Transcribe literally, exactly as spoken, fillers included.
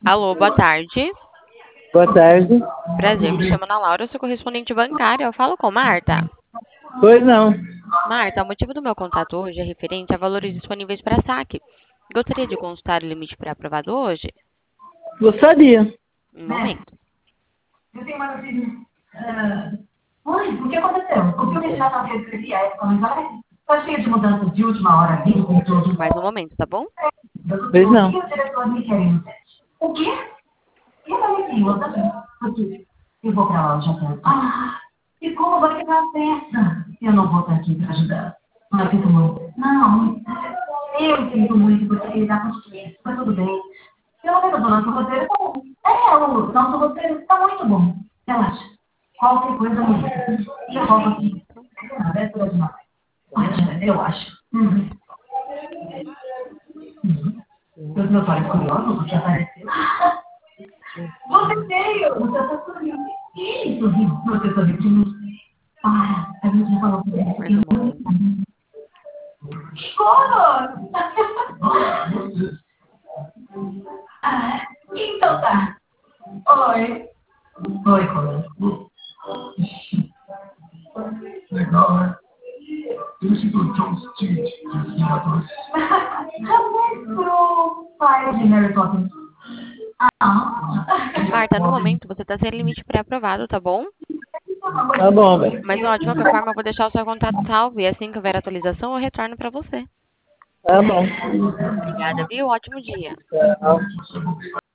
Alô, boa tarde. Boa tarde. Prazer, me chamo Ana Laura, eu sou correspondente bancária. Eu falo com Marta. Pois não. Marta, o motivo do meu contato hoje é referente a valores disponíveis para saque. Gostaria de consultar o limite pré-aprovado hoje? Gostaria. Um momento. Eu tenho uma notícia. Ah, Oi, o que aconteceu? O filme de Natal que eu escrevi, a época não vai? Tá cheio de mudanças de última hora, vindo com tudo. Mais um momento, tá bom? Pois não. E o diretor me querem no set. O quê? Eu falei sim, eu também. Porque eu vou pra lá hoje à tarde. Ah, e como vai ficar a festa? Eu não vou estar aqui pra ajudar. Mas sinto muito. Não, eu sinto muito porque ele dá construir. Mas tudo bem. Pelo menos o nosso roteiro tá bom. É, o nosso roteiro tá muito bom. Relaxa. Qualquer coisa me diz. E eu volto aqui. Na véspera de Natal. Ótimo, eu acho. Uhum. Uhum. Os meus olhos curiosos, o que apareceu? Você veio! Você tá sorrindo. Ele sorriu. Você sorriu de mim. Ah, a gente já falou sobre isso. Mais um momento. Como? Ah, então tá. Oi. Oi, como? Legal, né? Eu sinto o John Stewart de Vingadores. Também pro pai de Harry Potter. Ah. Marta, no momento você está sem limite pré-aprovado, tá bom? Tá bom, velho. Mas ó, de qualquer forma eu vou deixar o seu contato salvo e assim que houver atualização eu retorno para você. Tá bom. Obrigada, viu? Ótimo dia. Tchau.